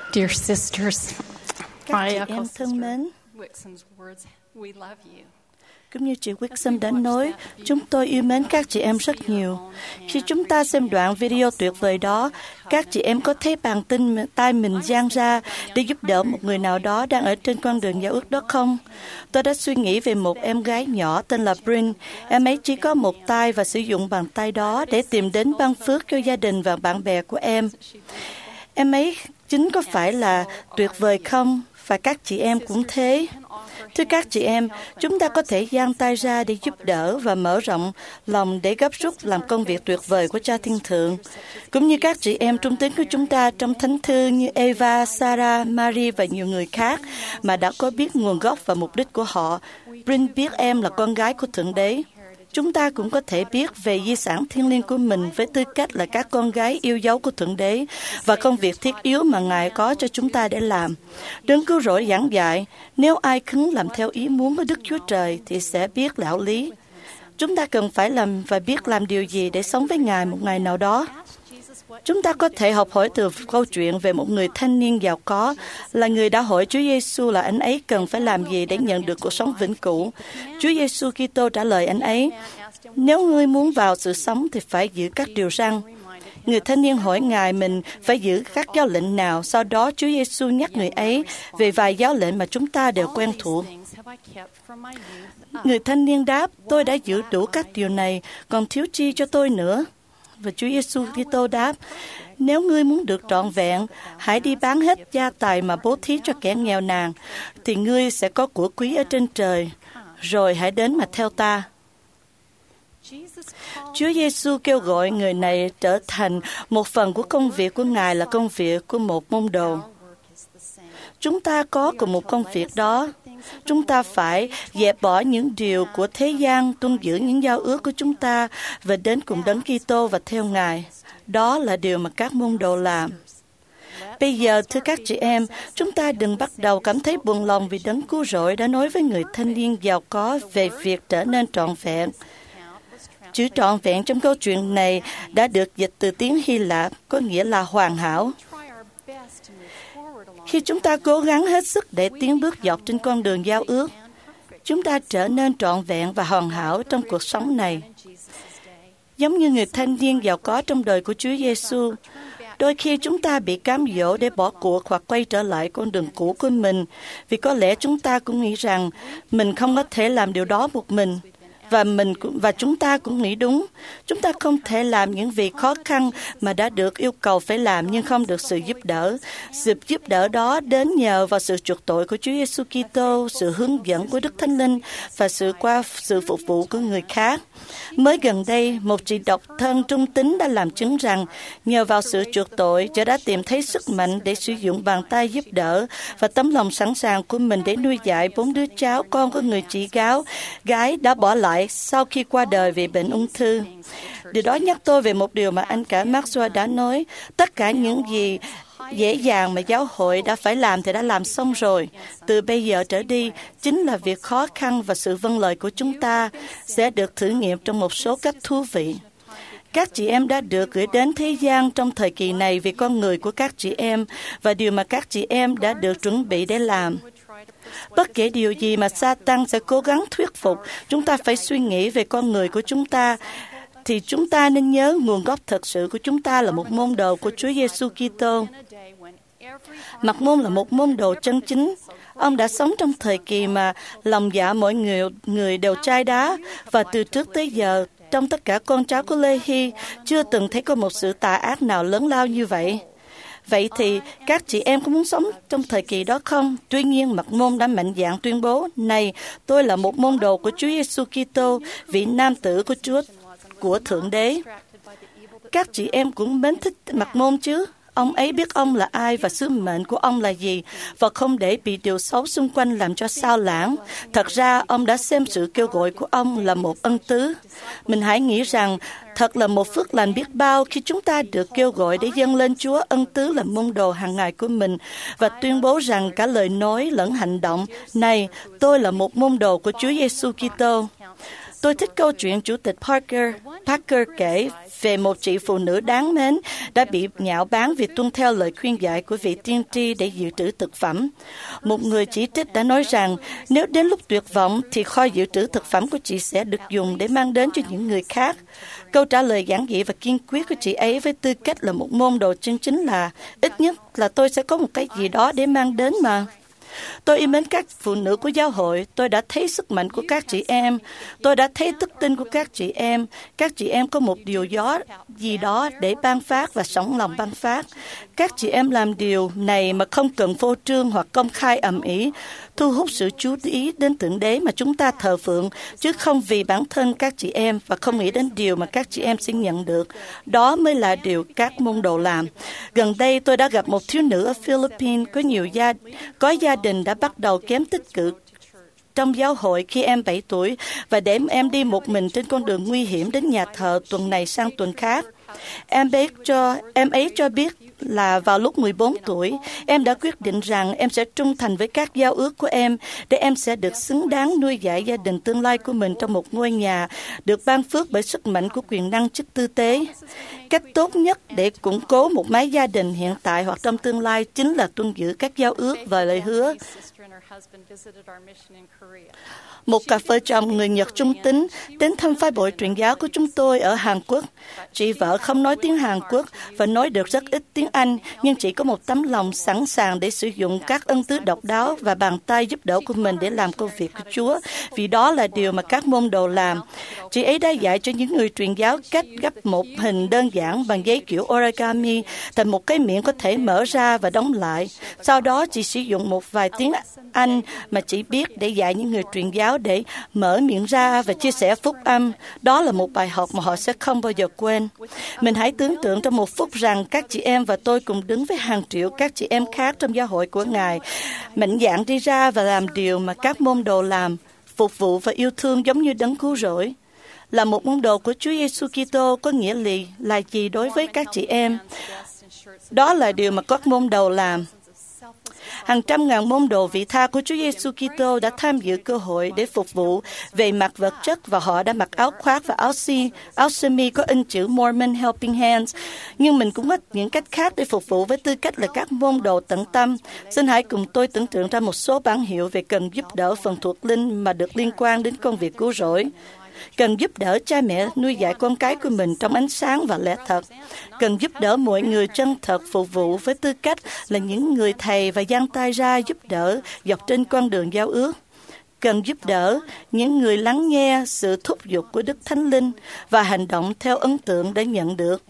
Dear sisters, Các I chị echo em thân mến, Wixom's words. We love you. cũng như chị Wixom đã nói, chúng tôi yêu mến các chị em rất nhiều. Khi chúng ta xem đoạn video tuyệt vời đó, các chị em có thấy bàn tay mình dang ra để giúp đỡ một người nào đó đang ở trên con đường giao ước đó không? Tôi đã suy nghĩ về một em gái nhỏ tên là Bryn. Em ấy chỉ có một tay và sử dụng bàn tay đó để tìm đến ban phước cho gia đình và bạn bè của em. Em ấy chính có phải là tuyệt vời không? Và các chị em cũng thế. Thưa các chị em, chúng ta có thể giang tay ra để giúp đỡ và mở rộng lòng để gấp rút làm công việc tuyệt vời của Cha Thiên Thượng. Cũng như các chị em trung tín của chúng ta trong Thánh Thư như Eva, Sarah, Mary và nhiều người khác mà đã có biết nguồn gốc và mục đích của họ. Bryn biết em là con gái của Thượng Đế. Chúng ta cũng có thể biết về di sản thiêng liêng của mình với tư cách là các con gái yêu dấu của Thượng Đế và công việc thiết yếu mà Ngài có cho chúng ta để làm. Đấng Cứu Rỗi giảng dạy, nếu ai khứng làm theo ý muốn của Đức Chúa Trời thì sẽ biết lão lý. Chúng ta cần phải làm và biết làm điều gì để sống với Ngài một ngày nào đó. Chúng ta có thể học hỏi từ câu chuyện về một người thanh niên giàu có, là người đã hỏi Chúa Giêsu là anh ấy cần phải làm gì để nhận được cuộc sống vĩnh cửu. Chúa Giêsu Kitô trả lời anh ấy, nếu ngươi muốn vào sự sống thì phải giữ các điều răn. Người thanh niên hỏi Ngài mình phải giữ các giáo lệnh nào, sau đó Chúa Giêsu nhắc người ấy về vài giáo lệnh mà chúng ta đều quen thuộc. Người thanh niên đáp, tôi đã giữ đủ các điều này, còn thiếu chi cho tôi nữa. Và Chúa Giêsu Kitô đáp, nếu ngươi muốn được trọn vẹn, hãy đi bán hết gia tài mà bố thí cho kẻ nghèo nàn, thì ngươi sẽ có của quý ở trên trời, rồi hãy đến mà theo ta. Chúa Giêsu kêu gọi người này trở thành một phần của công việc của Ngài là công việc của một môn đồ. Chúng ta có cùng một công việc đó. Chúng ta phải dẹp bỏ những điều của thế gian, tuân giữ những giao ước của chúng ta và đến cùng Đấng Kitô và theo Ngài. Đó là điều mà các môn đồ làm. Bây giờ, thưa các chị em, chúng ta đừng bắt đầu cảm thấy buồn lòng vì Đấng Cứu Rỗi đã nói với người thanh niên giàu có về việc trở nên trọn vẹn. Chữ trọn vẹn trong câu chuyện này đã được dịch từ tiếng Hy Lạp, có nghĩa là hoàn hảo. Khi chúng ta cố gắng hết sức để tiến bước dọc trên con đường giao ước, chúng ta trở nên trọn vẹn và hoàn hảo trong cuộc sống này. Giống như người thanh niên giàu có trong đời của Chúa Giêsu, đôi khi chúng ta bị cám dỗ để bỏ cuộc hoặc quay trở lại con đường cũ của mình, vì có lẽ chúng ta cũng nghĩ rằng mình không có thể làm điều đó một mình. Và chúng ta cũng nghĩ đúng. Chúng ta không thể làm những việc khó khăn mà đã được yêu cầu phải làm nhưng không được sự giúp đỡ. Sự giúp đỡ đó đến nhờ vào sự chuộc tội của Chúa Giêsu Kitô, sự hướng dẫn của Đức Thánh Linh và qua sự phục vụ của người khác. Mới gần đây, một chị độc thân trung tín đã làm chứng rằng nhờ vào sự chuộc tội, chị đã tìm thấy sức mạnh để sử dụng bàn tay giúp đỡ và tấm lòng sẵn sàng của mình để nuôi dạy 4 đứa cháu con của người chị gái đã bỏ lại sau khi qua đời vì bệnh ung thư. Điều đó nhắc tôi về một điều mà anh cả Maxwell đã nói, tất cả những gì dễ dàng mà giáo hội đã phải làm thì đã làm xong rồi. Từ bây giờ trở đi, chính là việc khó khăn và sự vâng lời của chúng ta sẽ được thử nghiệm trong một số cách thú vị. Các chị em đã được gửi đến thế gian trong thời kỳ này vì con người của các chị em và điều mà các chị em đã được chuẩn bị để làm. Bất kể điều gì mà Sa-tan sẽ cố gắng thuyết phục, chúng ta phải suy nghĩ về con người của chúng ta, thì chúng ta nên nhớ nguồn gốc thật sự của chúng ta là một môn đồ của Chúa Giêsu Kitô. Mặc Môn là một môn đồ chân chính. Ông đã sống trong thời kỳ mà lòng dạ mỗi người đều chai đá, và từ trước tới giờ, trong tất cả con cháu của Lê-hi, chưa từng thấy có một sự tà ác nào lớn lao như vậy. Vậy thì các chị em có muốn sống trong thời kỳ đó không? Tuy nhiên, Mặc Môn đã mạnh dạn tuyên bố, này, tôi là một môn đồ của Chúa Giêsu Kitô, vị nam tử của Thượng Đế. Các chị em cũng mến thích Mặc Môn chứ? Ông ấy biết ông là ai và sứ mệnh của ông là gì, và không để bị điều xấu xung quanh làm cho sao lãng. Thật ra, ông đã xem sự kêu gọi của ông là một ân tứ. Mình hãy nghĩ rằng, thật là một phước lành biết bao khi chúng ta được kêu gọi để dâng lên Chúa ân tứ làm môn đồ hàng ngày của mình, và tuyên bố rằng cả lời nói lẫn hành động, này, tôi là một môn đồ của Chúa Giêsu Kitô. Tôi thích câu chuyện Chủ tịch Parker kể về một chị phụ nữ đáng mến đã bị nhạo báng vì tuân theo lời khuyên dạy của vị tiên tri để dự trữ thực phẩm. Một người chỉ trích đã nói rằng nếu đến lúc tuyệt vọng thì kho dự trữ thực phẩm của chị sẽ được dùng để mang đến cho những người khác. Câu trả lời giản dị và kiên quyết của chị ấy với tư cách là một môn đồ chân chính là ít nhất là tôi sẽ có một cái gì đó để mang đến mà. Tôi yêu mến các phụ nữ của giáo hội. Tôi đã thấy sức mạnh của các chị em. Tôi đã thấy đức tin của các chị em. Các chị em có một điều gì đó để ban phát và sẵn lòng ban phát. Các chị em làm điều này mà không cần phô trương hoặc công khai ầm ĩ, thu hút sự chú ý đến Thượng Đế mà chúng ta thờ phượng, chứ không vì bản thân các chị em và không nghĩ đến điều mà các chị em sẽ nhận được. Đó mới là điều các môn đồ làm. Gần đây tôi đã gặp một thiếu nữ ở Philippines có gia đình đã bắt đầu kém tích cực trong giáo hội khi em 7 tuổi và để em đi một mình trên con đường nguy hiểm đến nhà thờ tuần này sang tuần khác. Em ấy cho biết là vào lúc 14 tuổi, em đã quyết định rằng em sẽ trung thành với các giao ước của em để em sẽ được xứng đáng nuôi dạy gia đình tương lai của mình trong một ngôi nhà được ban phước bởi sức mạnh của quyền năng chức tư tế. Cách tốt nhất để củng cố một mái gia đình hiện tại hoặc trong tương lai chính là tuân giữ các giao ước và lời hứa. Một cặp vợ chồng người Nhật trung tín đến thăm phái bộ truyền giáo của chúng tôi ở Hàn Quốc. Chị vợ không nói tiếng Hàn Quốc và nói được rất ít tiếng Anh, nhưng chị có một tấm lòng sẵn sàng để sử dụng các ân tứ độc đáo và bàn tay giúp đỡ của mình để làm công việc của Chúa, vì đó là điều mà các môn đồ làm. Chị ấy đã dạy cho những người truyền giáo cách gấp một hình đơn giản bằng giấy kiểu origami thành một cái miệng có thể mở ra và đóng lại. Sau đó chị sử dụng một vài tiếng Anh mà chị biết để dạy những người truyền giáo để mở miệng ra và chia sẻ phúc âm. Đó là một bài học mà họ sẽ không bao giờ quên. Mình hãy tưởng tượng trong một phút rằng các chị em và tôi cùng đứng với hàng triệu các chị em khác trong giáo hội của Ngài, mạnh dạn đi ra và làm điều mà các môn đồ làm, phục vụ và yêu thương giống như đấng cứu rỗi. Là một môn đồ của Chúa Giêsu Kitô có nghĩa là gì đối với các chị em? Đó là điều mà các môn đồ làm. Hàng trăm ngàn môn đồ vị tha của Chúa Giêsu Kitô đã tham dự cơ hội để phục vụ về mặt vật chất và họ đã mặc áo khoác và áo sơ mi có in chữ Mormon Helping Hands. Nhưng mình cũng có những cách khác để phục vụ với tư cách là các môn đồ tận tâm. Xin hãy cùng tôi tưởng tượng ra một số bản hiệu về cần giúp đỡ phần thuộc linh mà được liên quan đến công việc cứu rỗi. Cần giúp đỡ cha mẹ nuôi dạy con cái của mình trong ánh sáng và lẽ thật. Cần giúp đỡ mọi người chân thật phục vụ với tư cách là những người thầy và giang tay ra giúp đỡ dọc trên con đường giao ước. Cần giúp đỡ những người lắng nghe sự thúc giục của Đức Thánh Linh và hành động theo ấn tượng đã nhận được.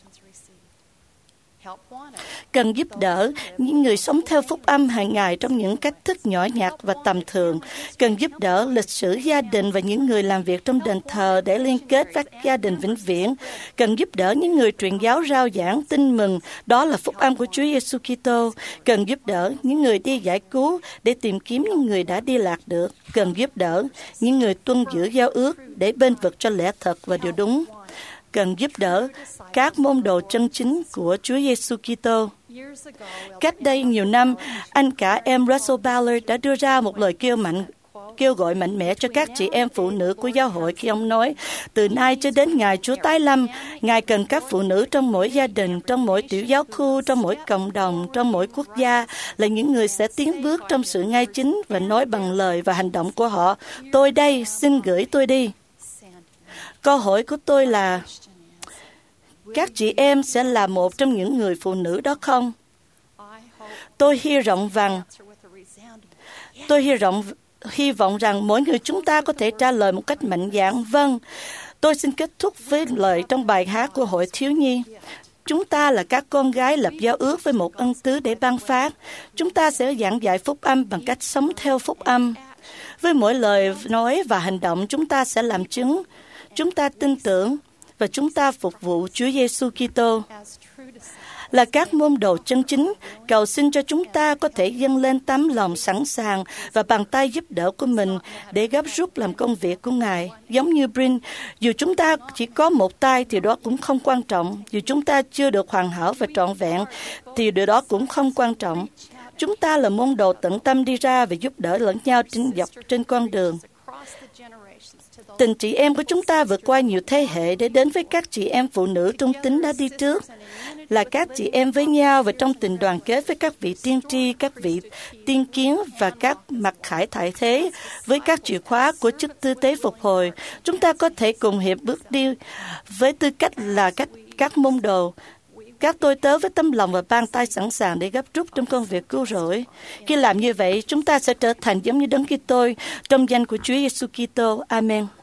Cần giúp đỡ những người sống theo phúc âm hàng ngày trong những cách thức nhỏ nhặt và tầm thường. Cần giúp đỡ lịch sử gia đình và những người làm việc trong đền thờ để liên kết các gia đình vĩnh viễn. Cần giúp đỡ những người truyền giáo rao giảng tin mừng, đó là phúc âm của Chúa Giêsu Kitô. Cần giúp đỡ những người đi giải cứu để tìm kiếm những người đã đi lạc được. Cần giúp đỡ những người tuân giữ giao ước để bênh vực cho lẽ thật và điều đúng. Cần giúp đỡ các môn đồ chân chính của Chúa Giêsu Kitô. Cách đây nhiều năm, anh cả em Russell Ballard đã đưa ra một lời kêu gọi mạnh mẽ cho các chị em phụ nữ của giáo hội khi ông nói, từ nay cho đến ngày Chúa tái lâm, Ngài cần các phụ nữ trong mỗi gia đình, trong mỗi tiểu giáo khu, trong mỗi cộng đồng, trong mỗi quốc gia là những người sẽ tiến bước trong sự ngay chính và nói bằng lời và hành động của họ. Tôi đây, xin gửi tôi đi. Câu hỏi của tôi là, các chị em sẽ là một trong những người phụ nữ đó không? Tôi hy vọng rằng mỗi người chúng ta có thể trả lời một cách mạnh dạn, vâng. Tôi xin kết thúc với lời trong bài hát của Hội Thiếu Nhi. Chúng ta là các con gái lập giao ước với một ân tứ để ban phát. Chúng ta sẽ giảng dạy phúc âm bằng cách sống theo phúc âm. Với mỗi lời nói và hành động chúng ta sẽ làm chứng. Chúng ta tin tưởng và chúng ta phục vụ Chúa Giêsu Kitô. Là các môn đồ chân chính, cầu xin cho chúng ta có thể dâng lên tấm lòng sẵn sàng và bàn tay giúp đỡ của mình để gấp rút làm công việc của Ngài. Giống như Brin, dù chúng ta chỉ có một tay thì đó cũng không quan trọng. Dù chúng ta chưa được hoàn hảo và trọn vẹn thì điều đó cũng không quan trọng. Chúng ta là môn đồ tận tâm đi ra và giúp đỡ lẫn nhau trên con đường. Tình chị em của chúng ta vượt qua nhiều thế hệ để đến với các chị em phụ nữ trung tín đã đi trước, là các chị em với nhau và trong tình đoàn kết với các vị tiên tri, các vị tiên kiến và các mặc khải tại thế với các chìa khóa của chức tư tế phục hồi. Chúng ta có thể cùng hiệp bước đi với tư cách là các môn đồ, các tôi tớ với tấm lòng và bàn tay sẵn sàng để gấp rút trong công việc cứu rỗi. Khi làm như vậy, chúng ta sẽ trở thành giống như Đấng Kitô trong danh của Chúa Giêsu Kitô. Amen.